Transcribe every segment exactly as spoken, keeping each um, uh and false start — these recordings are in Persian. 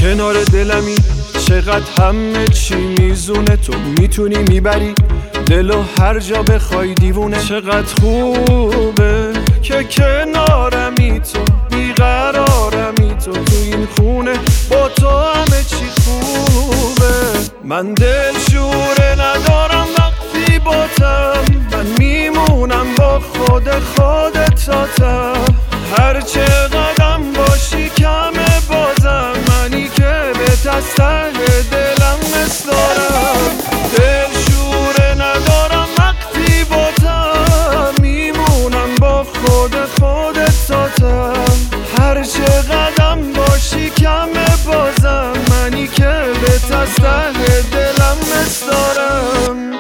کنار دلمی چقدر همه چی میزونه، تو میتونی میبری دلو هر جا بخوای دیوونه. چقدر خوبه که کنارمی تو، بیقرارمی تو، تو این خونه با تو همه چی خوبه. من دل شوره ندارم وقتی باتم، من میمونم با خود خودت تاتم. هر چه قدم باشی کمه بازم، منی که به ته دلم مسدارم. دل شوره ندارم وقتی باتم، میمونم با خود خودت تاتم. هر چه قدم باشی کمه بازم، منی که به ته دلم مسدارم.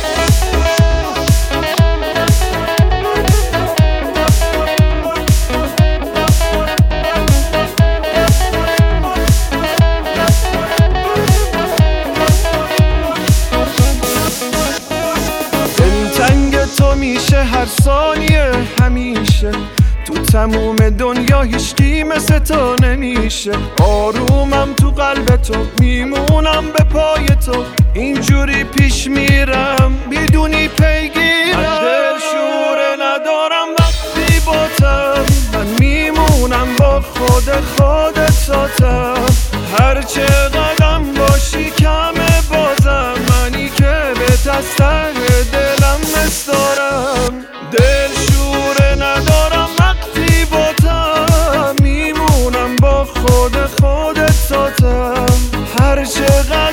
تو میشه هر ثانیه همیشه، تو تموم دنیا هیچکی مثل تو نمیشه. آرومم تو قلب تو، میمونم به پای تو، اینجوری پیش میرم بیدونی پیگیرم. من دل شوره ندارم وقتی باتم، من میمونم با خود خودت تاتم. هر چه قدم باشی کمه بازم، منی که به ته دلم مسدارم. دل شوره ندارم وقتی باتم، میمونم با خود خودت تاتم. هر چه